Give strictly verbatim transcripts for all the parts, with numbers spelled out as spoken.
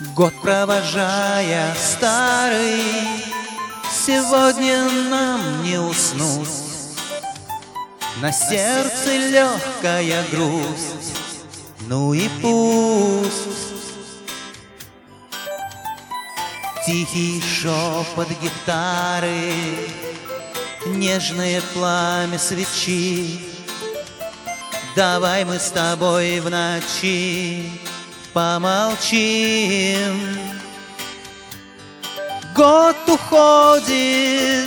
Год провожая старый, сегодня нам не уснуть. На сердце легкая грусть, ну и пусть. Тихий шепот гитары, нежное пламя свечи. Давай мы с тобой в ночи помолчим. Год уходит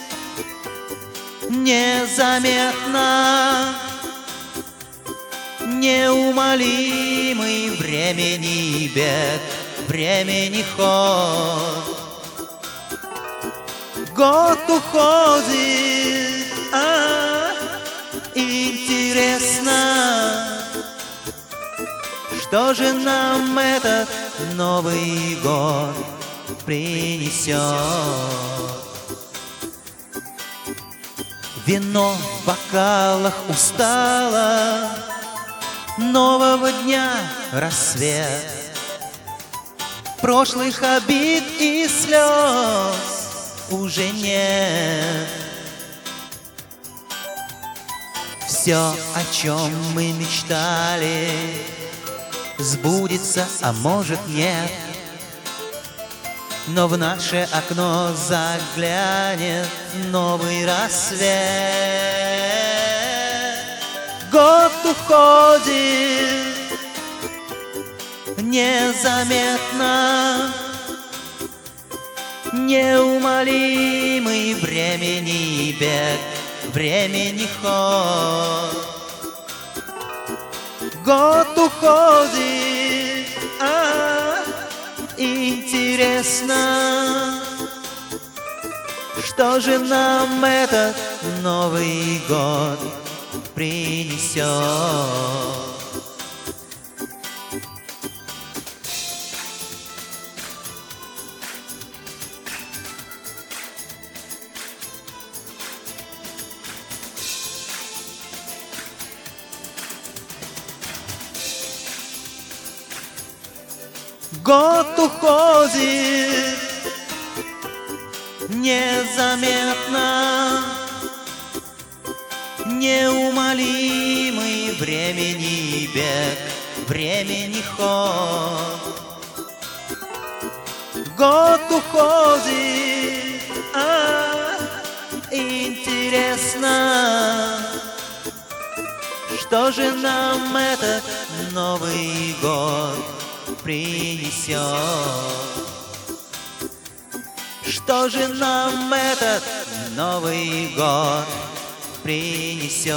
незаметно, неумолимый времени бег, времени ход. Год уходит, а интересно, что же нам этот Новый год принесет? Вино в бокалах устало, нового дня рассвет. Прошлых обид и слез уже нет. Все, о чем мы мечтали, сбудется, а может нет. Но в наше окно заглянет новый рассвет. Год уходит незаметно, неумолимый времени бег, времени ход. Год уходит, а интересно, что же нам этот Новый год принесет? Год уходит незаметно, неумолимый времени бег, времени ход. Год уходит, а интересно, что же нам этот Новый год принесет? Что же нам этот Новый год принесет?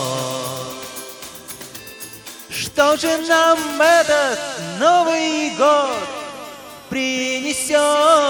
Что же нам этот Новый год принесет?